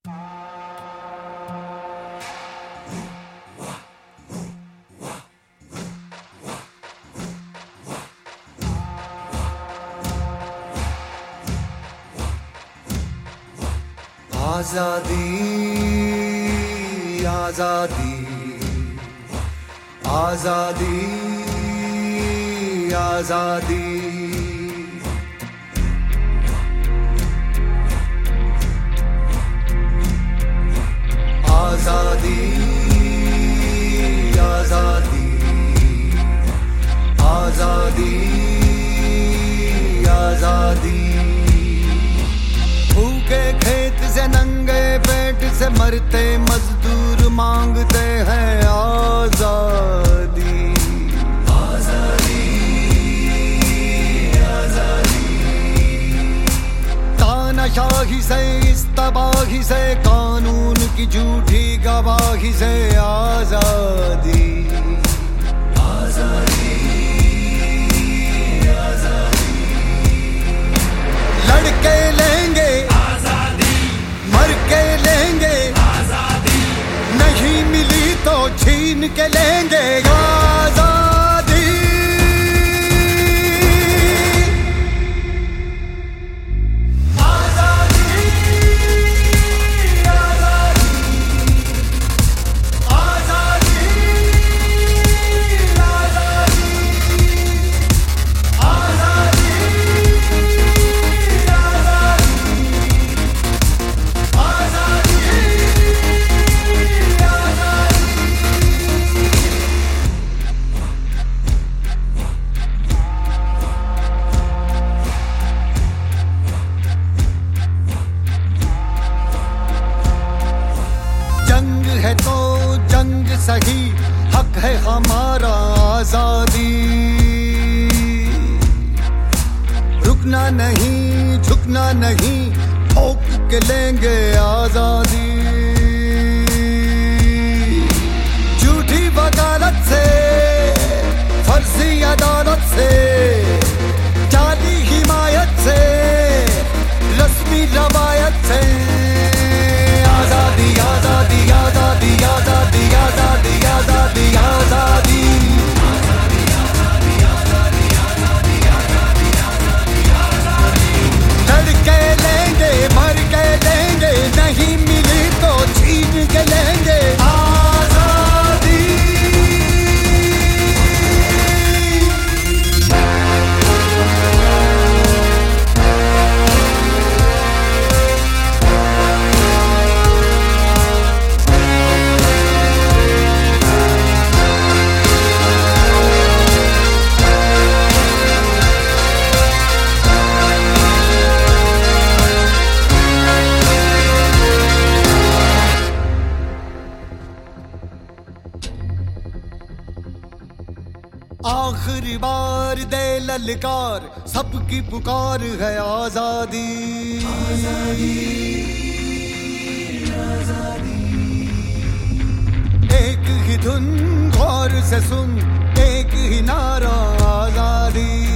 आजादी आजादी आजादी आजादी आजादी आजादी आजादी आजादी भूखे खेत से नंगे पेट से मरते मजदूर मांगते हैं आजादी आजादी आजादी तानाशाही से इस तबाही से कानून की झूठी गवाही से आजादी आजादी आजादी लड़के लेंगे आजादी मर के लेंगे आजादी नहीं मिली तो छीन के लेंगे आजादी है तो जंग सही हक है हमारा आजादी रुकना नहीं झुकना नहीं ठोक के लेंगे आजादी झूठी वकालत से फर्जी अदालत से जाली हिमायत से रस्मी रवायत से आजादी आजादी आजादी आजादी आजादी आजादी आजादी लड़के लेंगे मर के लेंगे नहीं मिली तो छीन के लेंगे आजादी आखिरी बार दे ललकार सबकी पुकार है आजादी आजादी आजादी एक ही धुन गौर से सुन एक ही नारा आजादी